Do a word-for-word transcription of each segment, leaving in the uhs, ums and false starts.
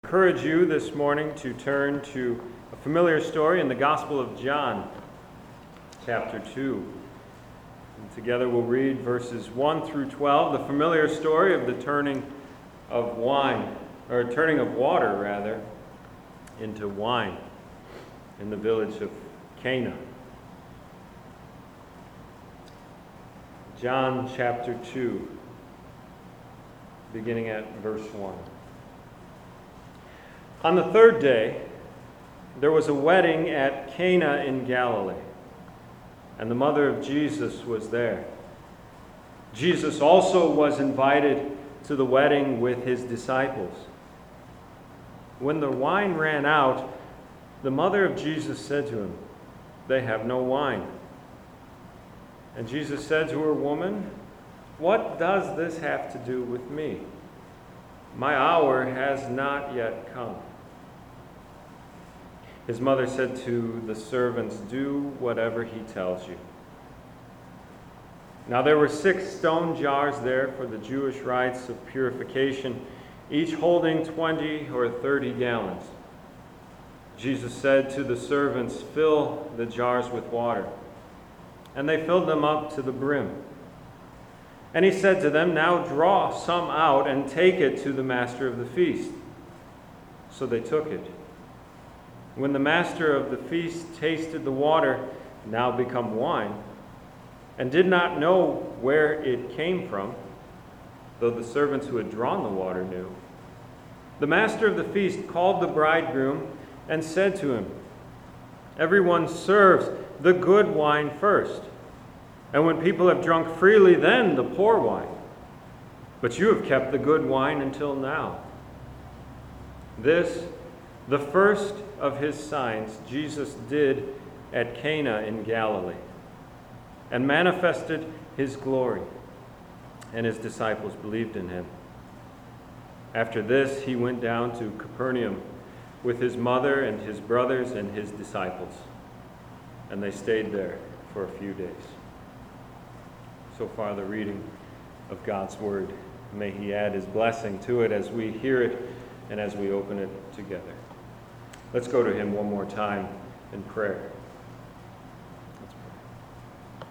I encourage you this morning to turn to a familiar story in the Gospel of John, chapter two. And together we'll read verses one through twelve, the familiar story of the turning of wine, or turning of water, rather, into wine in the village of Cana. John chapter two, beginning at verse one. On the third day, there was a wedding at Cana in Galilee, and the mother of Jesus was there. Jesus also was invited to the wedding with his disciples. When the wine ran out, the mother of Jesus said to him, "They have no wine." And Jesus said to her, "Woman, what does this have to do with me? My hour has not yet come." His mother said to the servants, "Do whatever he tells you." Now there were six stone jars there for the Jewish rites of purification, each holding twenty or thirty gallons. Jesus said to the servants, "Fill the jars with water." And they filled them up to the brim. And he said to them, "Now draw some out and take it to the master of the feast." So they took it. When the master of the feast tasted the water, now become wine, and did not know where it came from, though the servants who had drawn the water knew, the master of the feast called the bridegroom and said to him, "Everyone serves the good wine first, and when people have drunk freely, then the poor wine. But you have kept the good wine until now." This, the first of his signs, Jesus did at Cana in Galilee, and manifested his glory, and his disciples believed in him. After this, he went down to Capernaum with his mother and his brothers and his disciples, and they stayed there for a few days. So far, the reading of God's word. May he add his blessing to it as we hear it and as we open it together. Let's go to him one more time in prayer. Let's pray.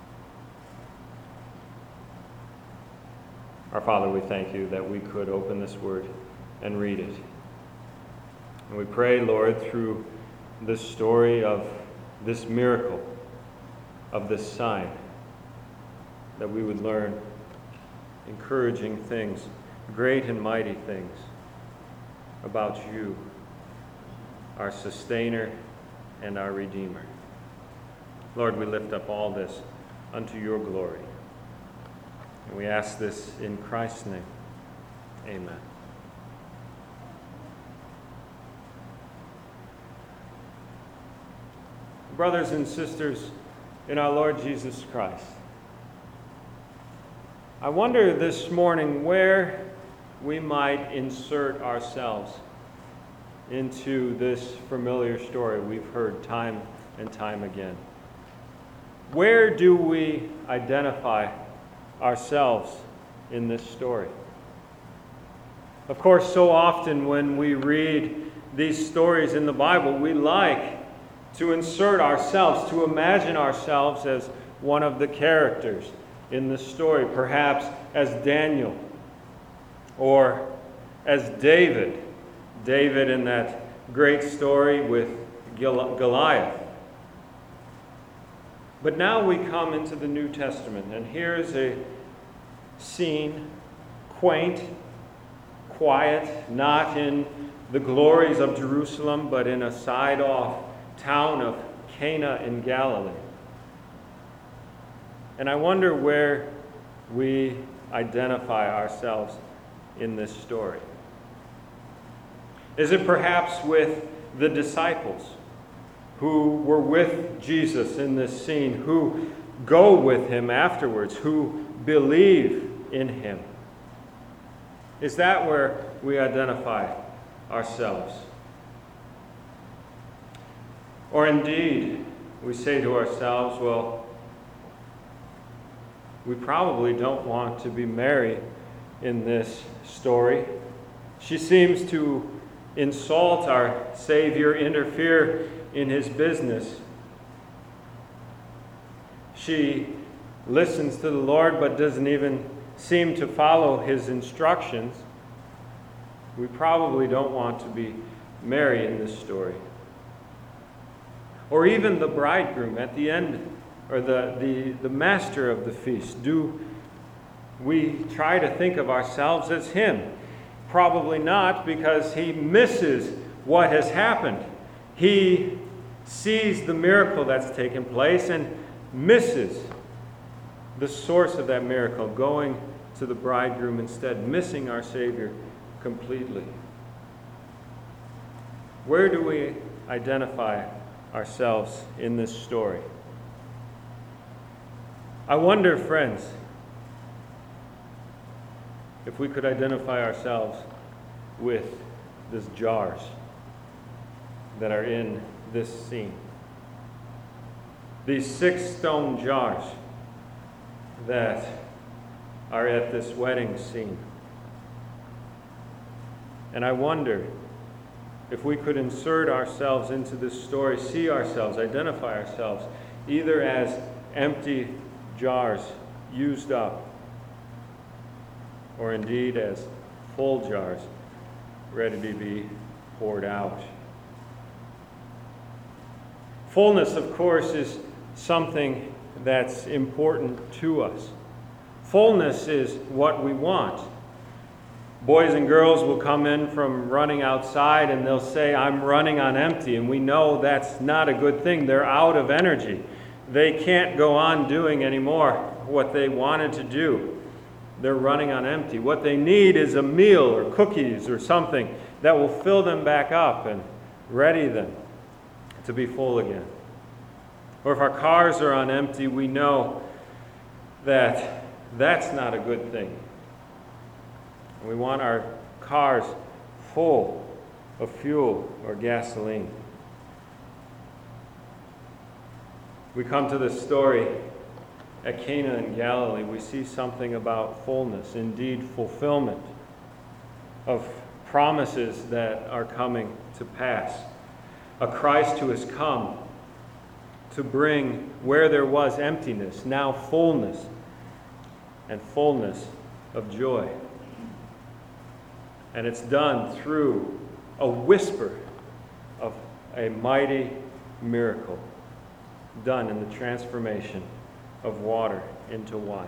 Our Father, we thank you that we could open this word and read it. And we pray, Lord, through this story of this miracle, of this sign, that we would learn encouraging things, great and mighty things about you, our sustainer and our redeemer. Lord, we lift up all this unto your glory. And we ask this in Christ's name. Amen. Brothers and sisters in our Lord Jesus Christ, I wonder this morning where we might insert ourselves into this familiar story we've heard time and time again. Where do we identify ourselves in this story? Of course, so often when we read these stories in the Bible, we like to insert ourselves, to imagine ourselves as one of the characters in the story, perhaps as Daniel or as David. David in that great story with Goliath. But now we come into the New Testament, and here's a scene, quaint, quiet, not in the glories of Jerusalem, but in a side-off town of Cana in Galilee. And I wonder where we identify ourselves in this story. Is it perhaps with the disciples who were with Jesus in this scene, who go with him afterwards, who believe in him? Is that where we identify ourselves? Or indeed, we say to ourselves, well, we probably don't want to be Mary in this story. She seems to insult our Savior, interfere in his business. She listens to the Lord but doesn't even seem to follow his instructions. We probably don't want to be Mary in this story. Or even the bridegroom at the end, or the, the, the master of the feast. Do we try to think of ourselves as him? Probably not, because he misses what has happened. He sees the miracle that's taken place and misses the source of that miracle, going to the bridegroom instead, missing our Savior completely. Where do we identify ourselves in this story? I wonder, friends, if we could identify ourselves with these jars that are in this scene. These six stone jars that are at this wedding scene. And I wonder if we could insert ourselves into this story, see ourselves, identify ourselves, either as empty jars used up, or indeed as full jars ready to be poured out. Fullness, of course, is something that's important to us. Fullness is what we want. Boys and girls will come in from running outside and they'll say, I'm running on empty, and we know that's not a good thing. They're out of energy. They can't go on doing anymore what they wanted to do. They're running on empty. What they need is a meal or cookies or something that will fill them back up and ready them to be full again. Or if our cars are on empty, we know that that's not a good thing. We want our cars full of fuel or gasoline. We come to this story at Cana in Galilee. We see something about fullness, indeed fulfillment of promises that are coming to pass. A Christ who has come to bring where there was emptiness, now fullness, and fullness of joy. And it's done through a whisper of a mighty miracle done in the transformation of water into wine.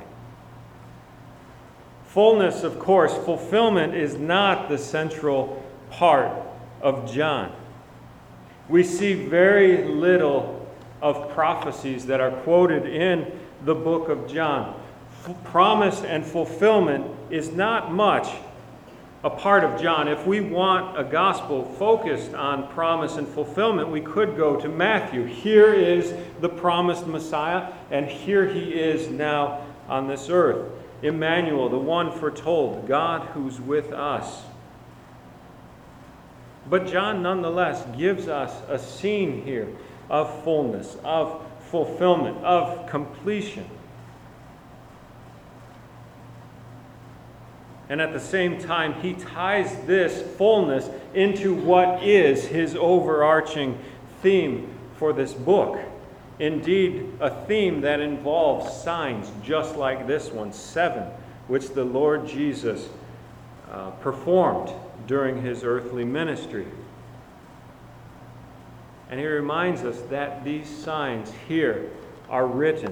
Fullness, of course, fulfillment is not the central part of John. We see very little of prophecies that are quoted in the book of John. F- promise and fulfillment is not much a part of John. If we want a gospel focused on promise and fulfillment, we could go to Matthew. Here is the promised Messiah, and here he is now on this earth. Emmanuel, the one foretold, God who's with us. But John nonetheless gives us a scene here of fullness, of fulfillment, of completion. And at the same time, he ties this fullness into what is his overarching theme for this book. Indeed, a theme that involves signs just like this one, seven, which the Lord Jesus uh, performed during his earthly ministry. And he reminds us that these signs here are written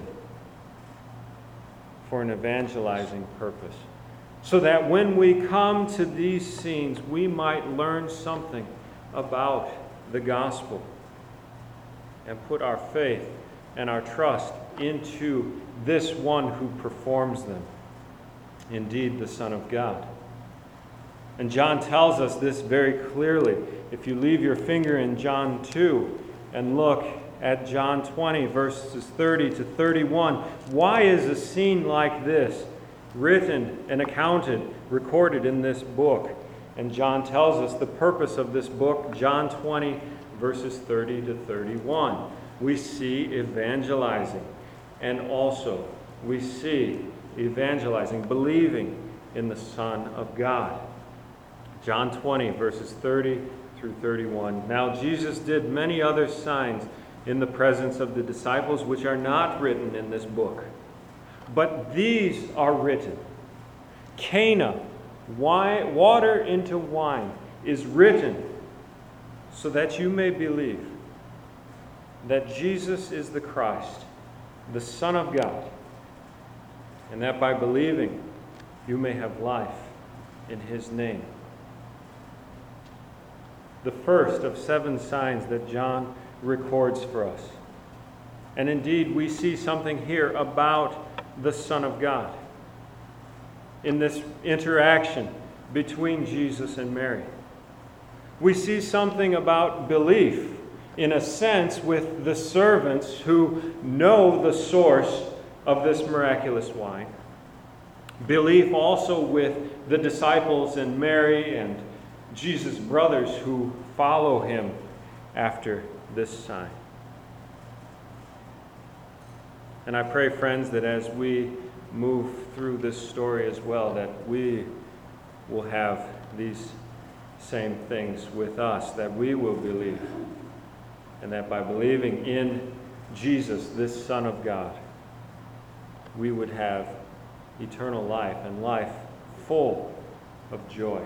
for an evangelizing purpose, so that when we come to these scenes, we might learn something about the gospel and put our faith and our trust into this one who performs them, indeed the Son of God. And John tells us this very clearly. If you leave your finger in John two and look at John twenty, verses thirty to thirty-one, why is a scene like this written and accounted, recorded in this book? And John tells us the purpose of this book, John twenty, verses thirty to thirty-one. We see evangelizing, and also we see evangelizing, believing in the Son of God. John twenty, verses thirty through thirty-one. Now Jesus did many other signs in the presence of the disciples, which are not written in this book. But these are written. Cana, wine, water into wine, is written so that you may believe that Jesus is the Christ, the Son of God, and that by believing you may have life in His name. The first of seven signs that John records for us. And indeed, we see something here about the Son of God in this interaction between Jesus and Mary. We see something about belief, in a sense, with the servants who know the source of this miraculous wine. Belief also with the disciples and Mary and Jesus' brothers who follow him after this sign. And I pray, friends, that as we move through this story as well, that we will have these same things with us, that we will believe, and that by believing in Jesus, this Son of God, we would have eternal life and life full of joy.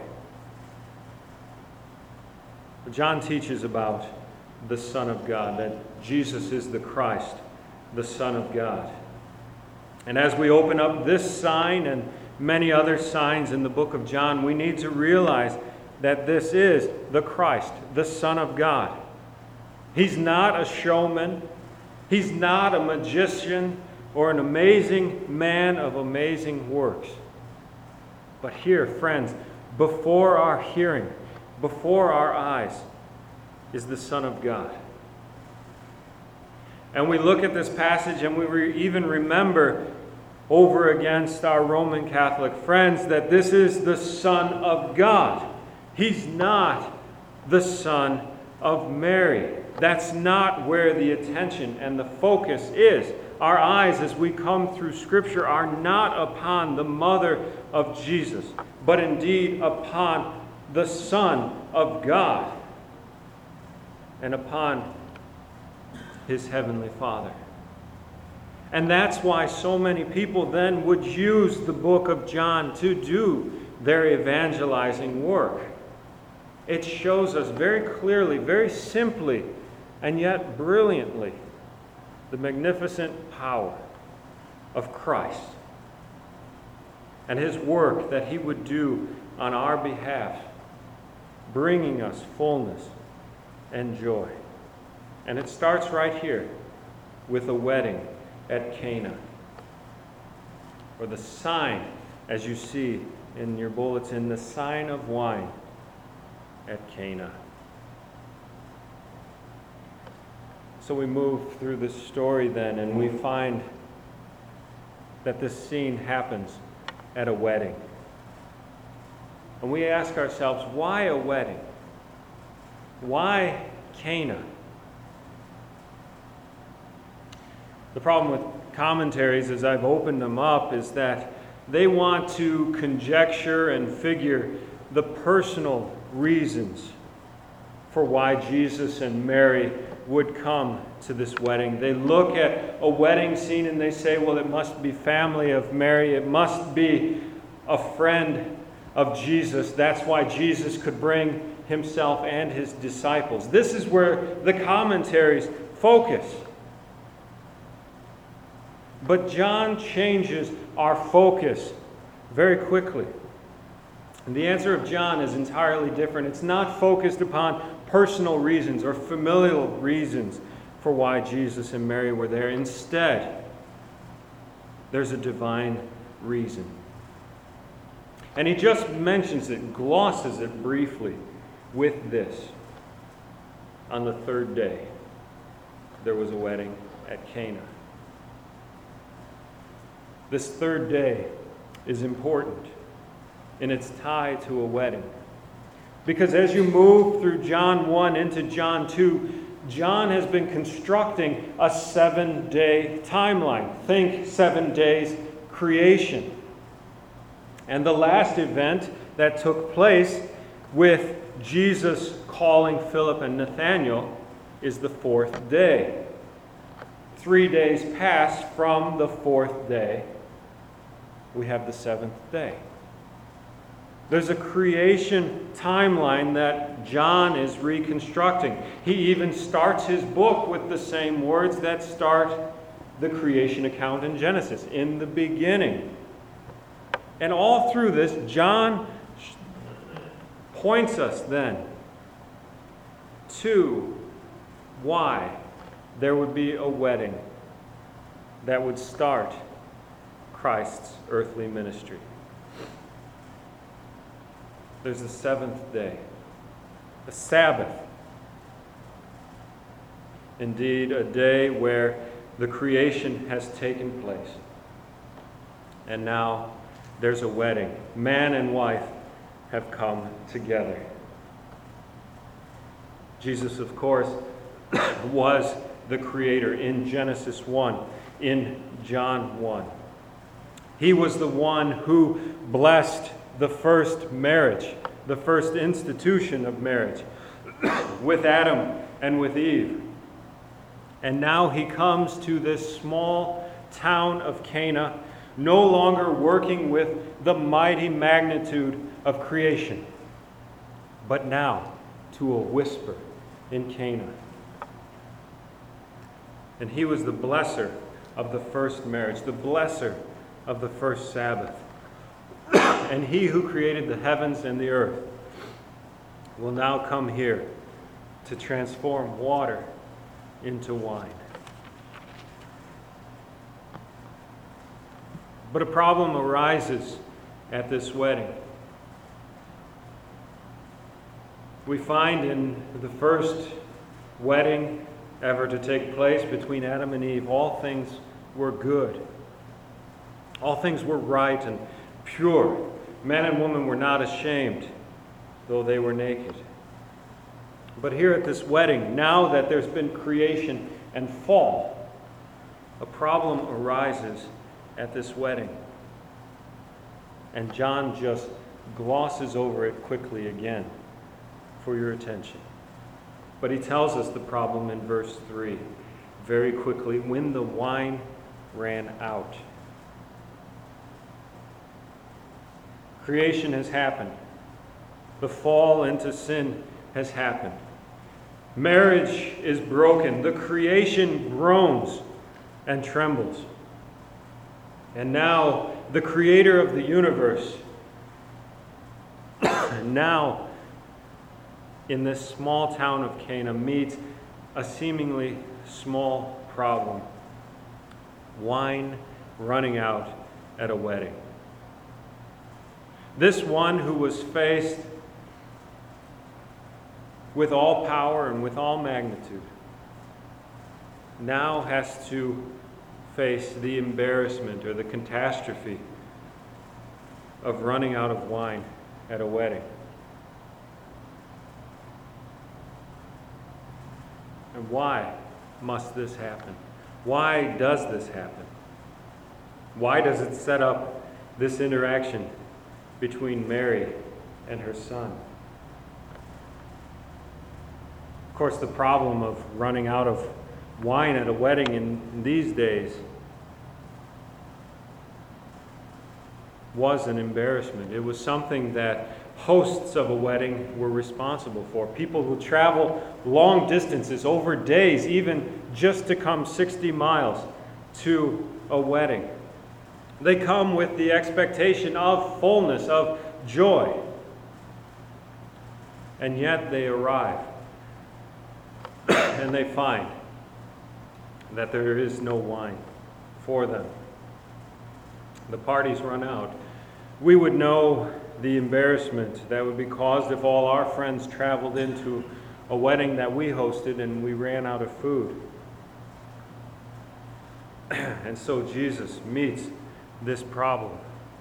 John teaches about the Son of God, that Jesus is the Christ, the Son of God. And as we open up this sign and many other signs in the book of John, we need to realize that this is the Christ, the Son of God. He's not a showman. He's not a magician or an amazing man of amazing works. But here, friends, before our hearing, before our eyes, is the Son of God. And we look at this passage and we re- even remember over against our Roman Catholic friends that this is the Son of God. He's not the Son of Mary. That's not where the attention and the focus is. Our eyes, as we come through Scripture, are not upon the mother of Jesus, but indeed upon the Son of God and upon His Heavenly Father. And that's why so many people then would use the book of John to do their evangelizing work. It shows us very clearly, very simply, and yet brilliantly, the magnificent power of Christ and His work that He would do on our behalf, bringing us fullness and joy. And it starts right here with a wedding at Cana, or the sign, as you see in your bulletin, the sign of wine at Cana. So we move through this story then, and we find that this scene happens at a wedding. And we ask ourselves, why a wedding? Why Cana? The problem with commentaries, as I've opened them up, is that they want to conjecture and figure the personal reasons for why Jesus and Mary would come to this wedding. They look at a wedding scene and they say, well, it must be family of Mary. It must be a friend of Jesus. That's why Jesus could bring himself and his disciples. This is where the commentaries focus. But John changes our focus very quickly. And the answer of John is entirely different. It's not focused upon personal reasons or familial reasons for why Jesus and Mary were there. Instead, there's a divine reason. And he just mentions it, glosses it briefly with this. On the third day, there was a wedding at Cana. This third day is important in its tie to a wedding. Because as you move through John one into John two, John has been constructing a seven-day timeline. Think seven days creation. And the last event that took place with Jesus calling Philip and Nathanael is the fourth day. Three days pass from the fourth day. We have the seventh day. There's a creation timeline that John is reconstructing. He even starts his book with the same words that start the creation account in Genesis, in the beginning. And all through this, John points us then to why there would be a wedding that would start Christ's earthly ministry. There's the seventh day, the Sabbath. Indeed, a day where the creation has taken place. And now there's a wedding. Man and wife have come together. Jesus, of course, was the creator in Genesis one, in John one. He was the one who blessed the first marriage, the first institution of marriage, with Adam and with Eve. And now he comes to this small town of Cana, no longer working with the mighty magnitude of creation, but now to a whisper in Cana. And he was the blesser of the first marriage, the blesser of the first Sabbath. And he who created the heavens and the earth will now come here to transform water into wine. But a problem arises at this wedding. We find in the first wedding ever to take place between Adam and Eve, all things were good. All things were right and pure. Man and woman were not ashamed, though they were naked. But here at this wedding, now that there's been creation and fall, a problem arises at this wedding. And John just glosses over it quickly again for your attention. But he tells us the problem in verse three very quickly. When the wine ran out. Creation has happened. The fall into sin has happened. Marriage is broken. The creation groans and trembles. And now the creator of the universe, now in this small town of Cana, meets a seemingly small problem. Wine running out at a wedding. This one who was faced with all power and with all magnitude now has to face the embarrassment or the catastrophe of running out of wine at a wedding. And why must this happen? Why does this happen? Why does it set up this interaction between Mary and her son? Of course, the problem of running out of wine at a wedding in these days was an embarrassment. It was something that hosts of a wedding were responsible for. People who travel long distances, over days, even just to come sixty miles to a wedding. They come with the expectation of fullness, of joy. And yet they arrive and they find that there is no wine for them. The parties run out. We would know the embarrassment that would be caused if all our friends traveled into a wedding that we hosted and we ran out of food. And so Jesus meets this problem.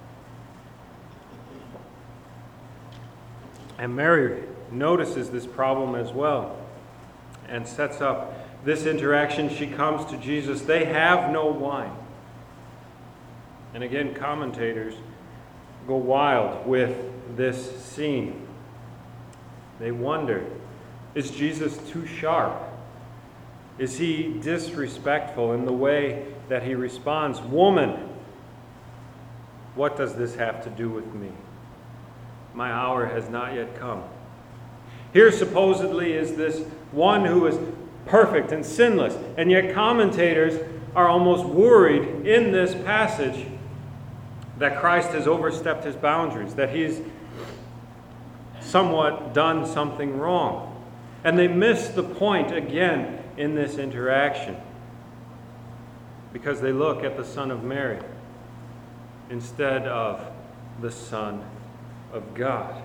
And Mary notices this problem as well and sets up this interaction. She comes to Jesus. They have no wine. And again, commentators go wild with this scene. They wonder Is Jesus too sharp? Is he disrespectful in the way that he responds? Woman, what does this have to do with me? My hour has not yet come. Here supposedly is this one who is perfect and sinless, and yet commentators are almost worried in this passage that Christ has overstepped his boundaries, that he's somewhat done something wrong. And they miss the point again in this interaction because they look at the Son of Mary instead of the Son of God.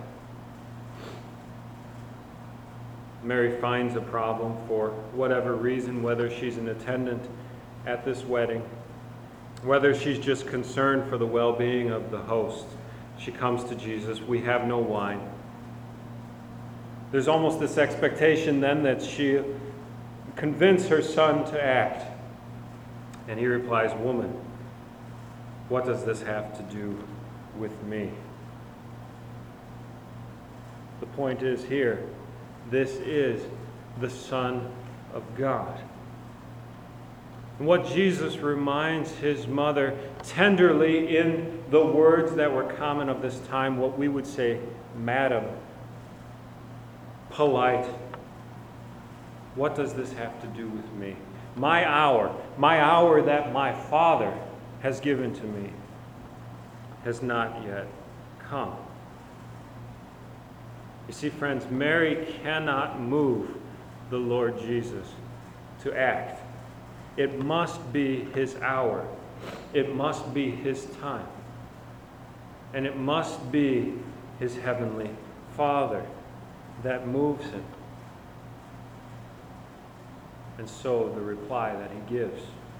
Mary finds a problem for whatever reason, whether she's an attendant at this wedding, whether she's just concerned for the well-being of the host. She comes to Jesus. We have no wine. There's almost this expectation then that she convince her son to act. And he replies, "Woman, what does this have to do with me?" The point is here, this is the Son of God. And what Jesus reminds his mother tenderly in the words that were common of this time, what we would say, madam, polite. What does this have to do with me? My hour, my hour that my Father has given to me has not yet come. You see, friends, Mary cannot move the Lord Jesus to act. It must be his hour. It must be his time. And it must be his heavenly Father that moves him. And so the reply that he gives.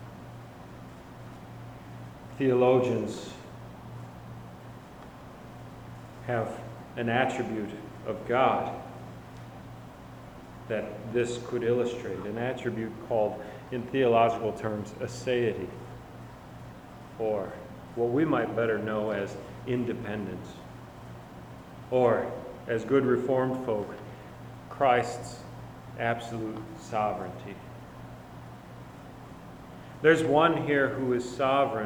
Theologians have an attribute of God that this could illustrate, an attribute called, in theological terms, aseity, or what we might better know as independence, or, as good Reformed folk, Christ's absolute sovereignty. There's one here who is sovereign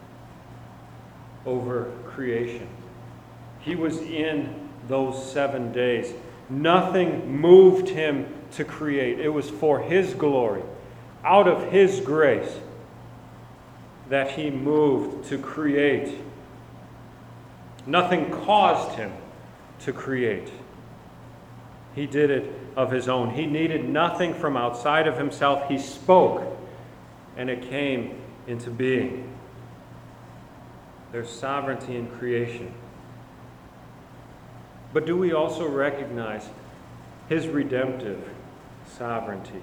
over creation. He was in those seven days. Nothing moved him to create. It was for his glory, out of his grace, that he moved to create. Nothing caused him to create. He did it of his own. He needed nothing from outside of himself. He spoke, and it came into being. There's sovereignty in creation. But do we also recognize his redemptive sovereignty?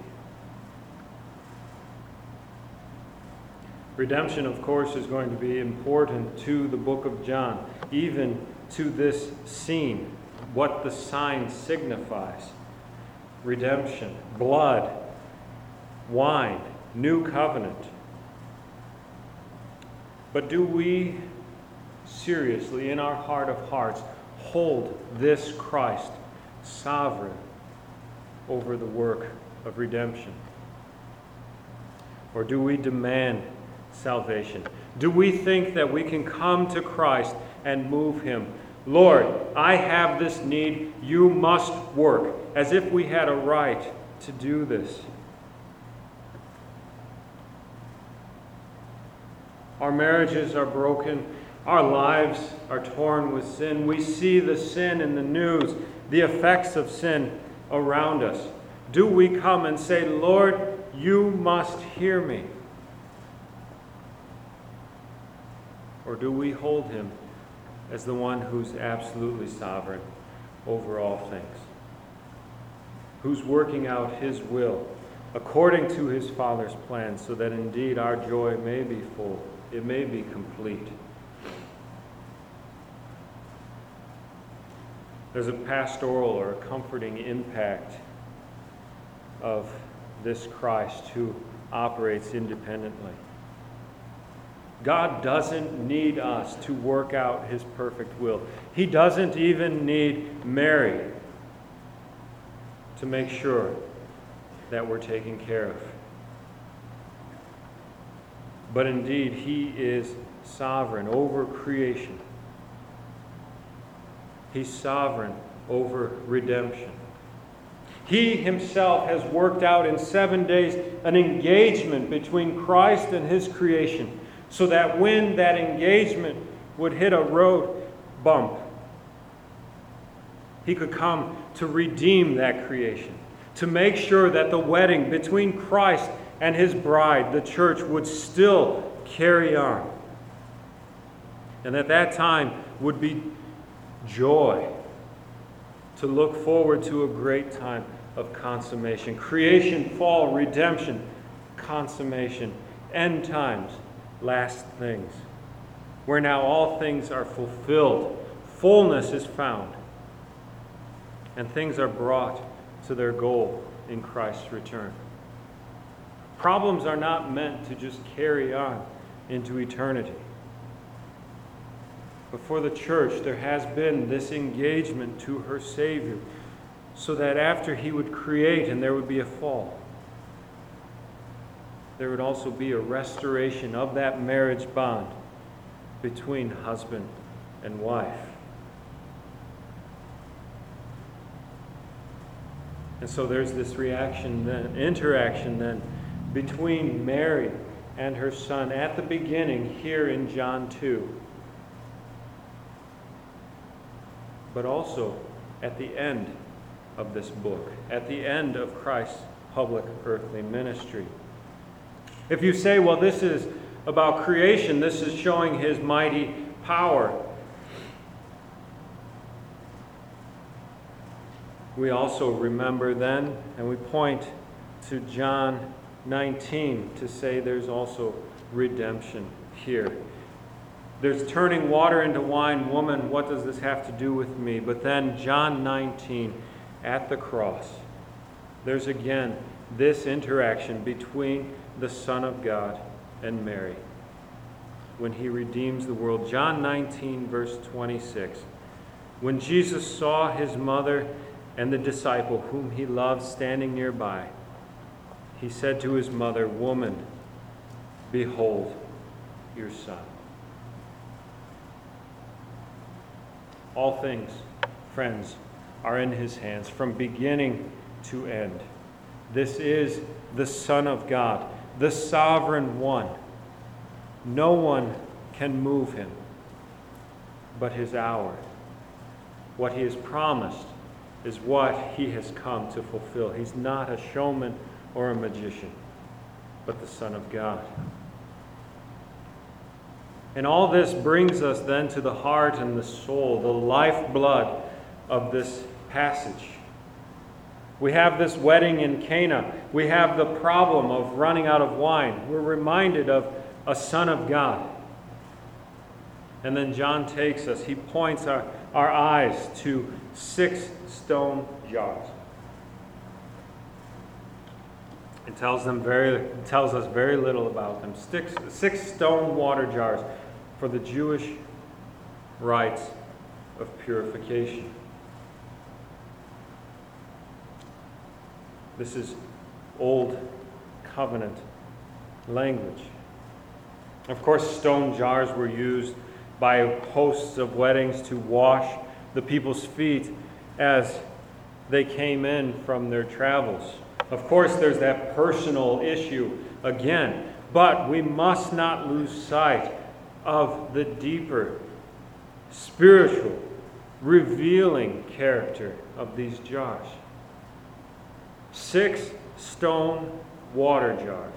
Redemption, of course, is going to be important to the book of John, even to this scene, what the sign signifies. Redemption, blood, wine, new covenant. But do we seriously, in our heart of hearts, hold this Christ sovereign over the work of redemption? Or do we demand salvation? Do we think that we can come to Christ and move him? Lord, I have this need, you must work, as if we had a right to do this. Our marriages are broken. Our lives are torn with sin. We see the sin in the news, the effects of sin around us. Do we come and say, Lord, you must hear me? Or do we hold him as the one who's absolutely sovereign over all things, who's working out his will according to his Father's plan, so that indeed our joy may be full, it may be complete? There's a pastoral or a comforting impact of this Christ who operates independently. God doesn't need us to work out his perfect will. He doesn't even need Mary to make sure that we're taken care of. But indeed, He is sovereign over creation. He's sovereign over redemption. He Himself has worked out in seven days an engagement between Christ and His creation, so that when that engagement would hit a road bump, He could come to redeem that creation, to make sure that the wedding between Christ and His bride, the church, would still carry on. And at that time would be joy, to look forward to a great time of consummation. Creation, fall, redemption, consummation, end times, last things, where now all things are fulfilled, fullness is found, and things are brought to their goal in Christ's return. Problems are not meant to just carry on into eternity. But for the church, there has been this engagement to her Savior, so that after He would create and there would be a fall, there would also be a restoration of that marriage bond between husband and wife. And so there's this reaction then, interaction then, between Mary and her Son at the beginning here in John two. But also at the end of this book, at the end of Christ's public earthly ministry. If you say, well, this is about creation, this is showing His mighty power, we also remember then, and we point to John nineteen to say there's also redemption here. There's turning water into wine. Woman, what does this have to do with me? But then John nineteen, at the cross, there's again this interaction between the Son of God and Mary when He redeems the world. John nineteen, verse twenty-six. When Jesus saw His mother and the disciple whom He loved standing nearby, He said to His mother, "Woman, behold your son." All things, friends, are in His hands from beginning to end. This is the Son of God, the sovereign one. No one can move Him but His hour. What He has promised is what He has come to fulfill. He's not a showman or a magician, but the Son of God. And all this brings us then to the heart and the soul, the lifeblood of this passage. We have this wedding in Cana. We have the problem of running out of wine. We're reminded of a Son of God. And then John takes us, he points our, our eyes to six stone jars. It tells them very it tells us very little about them. Six, six stone water jars for the Jewish rites of purification. This is Old Covenant language. Of course, stone jars were used by hosts of weddings to wash the people's feet as they came in from their travels. Of course, there's that personal issue again, but we must not lose sight of the deeper, spiritual, revealing character of these jars. Six stone water jars.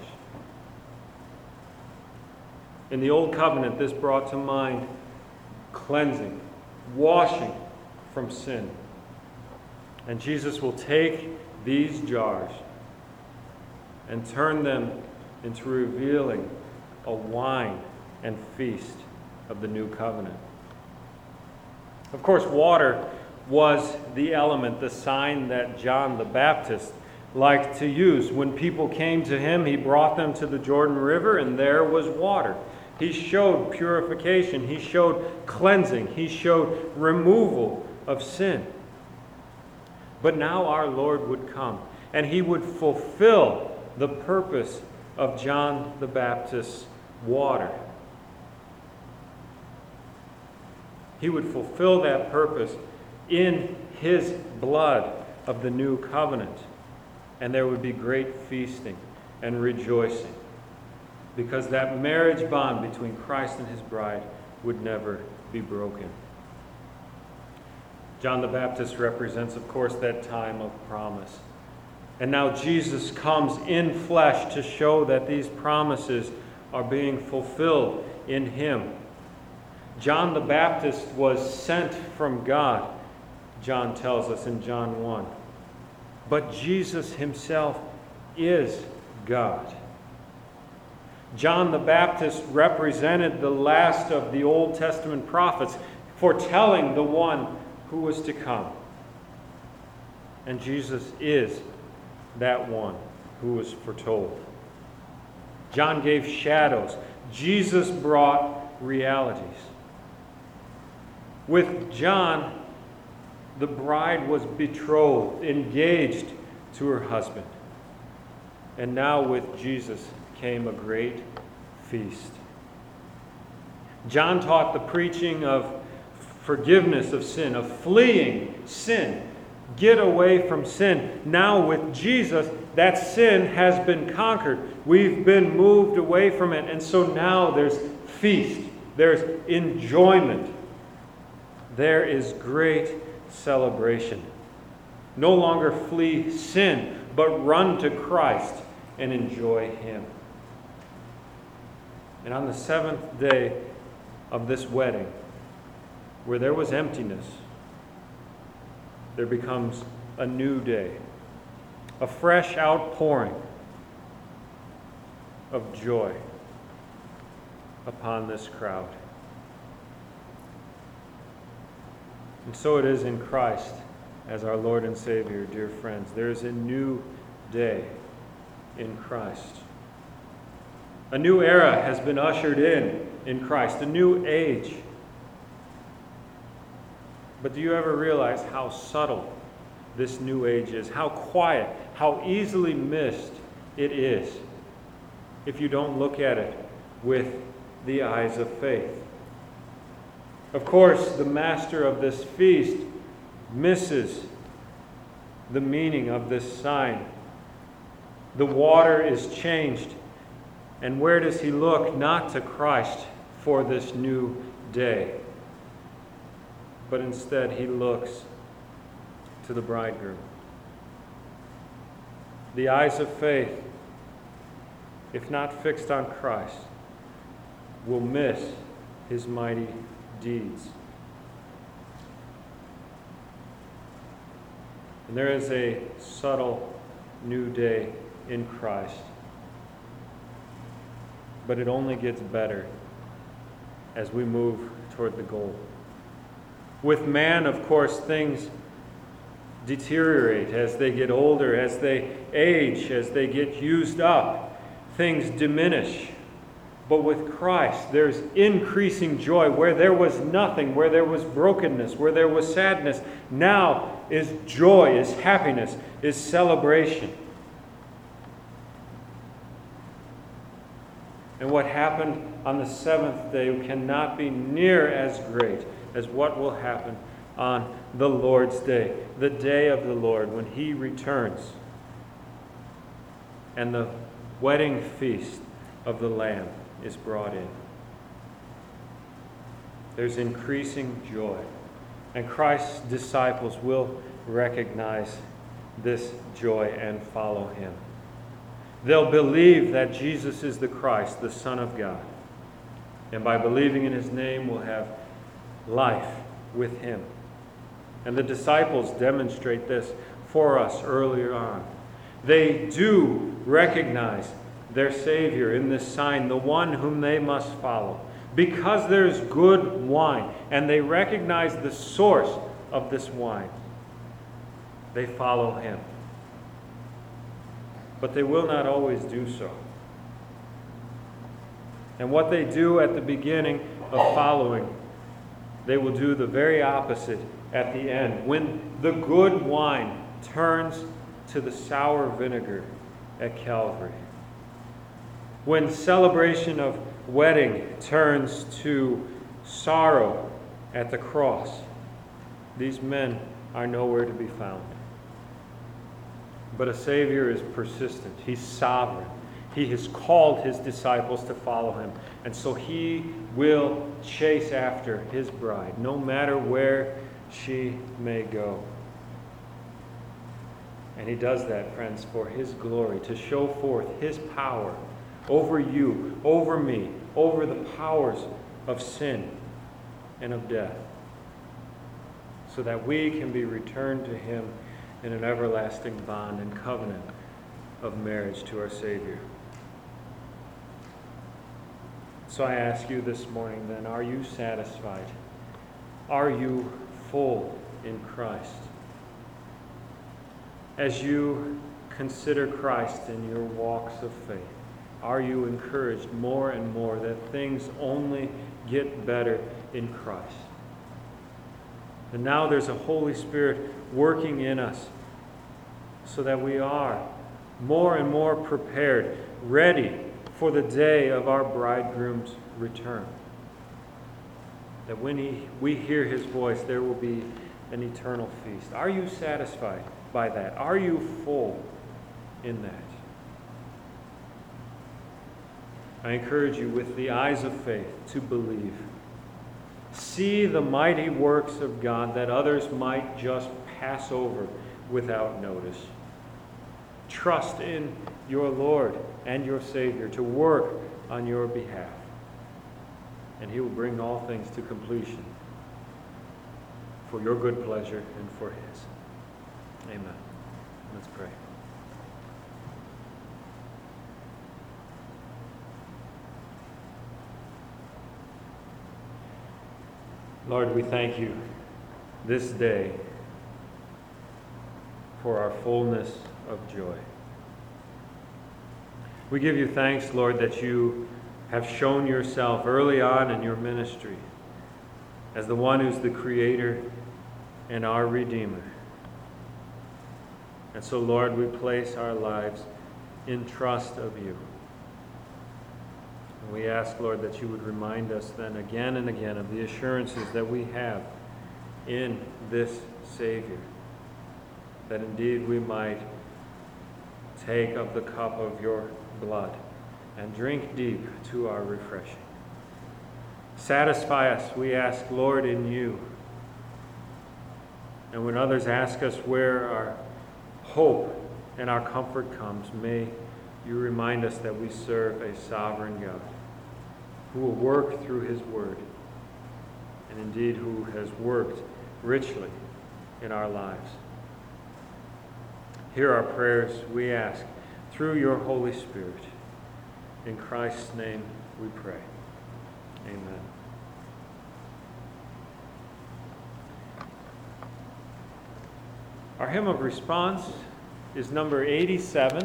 In the Old Covenant, this brought to mind cleansing, washing from sin. And Jesus will take these jars and turn them into revealing a wine and feast of the new covenant. Of course, water was the element, the sign that John the Baptist liked to use. When people came to him, he brought them to the Jordan River, and there was water. He showed purification. He showed cleansing. He showed removal of sin. But now our Lord would come, and he would fulfill the purpose of John the Baptist's water. He would fulfill that purpose in his blood of the new covenant. And there would be great feasting and rejoicing, because that marriage bond between Christ and his bride would never be broken. John the Baptist represents, of course, that time of promise. And now Jesus comes in flesh to show that these promises are being fulfilled in him. John the Baptist was sent from God, John tells us in John one. But Jesus himself is God. John the Baptist represented the last of the Old Testament prophets, foretelling the one who was to come. And Jesus is that one who was foretold. John gave shadows. Jesus brought realities. With John, the bride was betrothed, engaged to her husband. And now with Jesus came a great feast. John taught the preaching of forgiveness of sin, of fleeing sin. Get away from sin. Now with Jesus, that sin has been conquered. We've been moved away from it. And so now there's feast. There's enjoyment. There is great celebration. No longer flee sin, but run to Christ and enjoy him. And on the seventh day of this wedding, where there was emptiness, there becomes a new day, a fresh outpouring of joy upon this crowd. And so it is in Christ as our Lord and Savior, dear friends. There is a new day in Christ. A new era has been ushered in in Christ, a new age. But do you ever realize how subtle this new age is? How quiet, how easily missed it is if you don't look at it with the eyes of faith. Of course, the master of this feast misses the meaning of this sign. The water is changed. And where does he look? Not to Christ for this new day, but instead he looks to the bridegroom. The eyes of faith, if not fixed on Christ, will miss his mighty deeds. And there is a subtle new day in Christ, but it only gets better as we move toward the goal. With man, of course, things deteriorate as they get older, as they age, as they get used up. Things diminish. But with Christ, there's increasing joy. Where there was nothing, where there was brokenness, where there was sadness, now is joy, is happiness, is celebration. And what happened on the seventh day cannot be near as great as what will happen on the Lord's day, the day of the Lord, when he returns and the wedding feast of the Lamb is brought in. There's increasing joy, and Christ's disciples will recognize this joy and follow him. They'll believe that Jesus is the Christ, the Son of God, and by believing in his name will have life with him. And the disciples demonstrate this for us earlier on. They do recognize their Savior in this sign, the one whom they must follow, because there's good wine, and they recognize the source of this wine. They follow him. But they will not always do so. And what they do at the beginning of following, they will do the very opposite at the end. When the good wine turns to the sour vinegar at Calvary. When celebration of wedding turns to sorrow at the cross, these men are nowhere to be found. But a Savior is persistent. He's sovereign. He has called his disciples to follow him. And so he will chase after his bride, no matter where she may go. And he does that, friends, for his glory, to show forth his power over you, over me, over the powers of sin and of death, so that we can be returned to him in an everlasting bond and covenant of marriage to our Savior. So I ask you this morning then, are you satisfied? Are you full in Christ? As you consider Christ in your walks of faith, are you encouraged more and more that things only get better in Christ? And now there's a Holy Spirit working in us so that we are more and more prepared, ready for the day of our bridegroom's return. That when he, we hear his voice, there will be an eternal feast. Are you satisfied by that? Are you full in that? I encourage you with the eyes of faith to believe. See the mighty works of God that others might just pass over without notice. Trust in your Lord and your Savior to work on your behalf. And he will bring all things to completion for your good pleasure and for his. Amen. Let's pray. Lord, we thank you this day for our fullness of joy. We give you thanks, Lord, that you have shown yourself early on in your ministry as the one who's the Creator and our Redeemer. And so, Lord, we place our lives in trust of you. And we ask, Lord, that you would remind us then again and again of the assurances that we have in this Savior, that indeed we might take of the cup of your blood and drink deep to our refreshing. Satisfy us, we ask, Lord, in you. And when others ask us where our hope and our comfort comes, may you remind us that we serve a sovereign God who will work through his word, and indeed who has worked richly in our lives. Hear our prayers, we ask, through your Holy Spirit. In Christ's name we pray. Amen. Our hymn of response is number eighty-seven.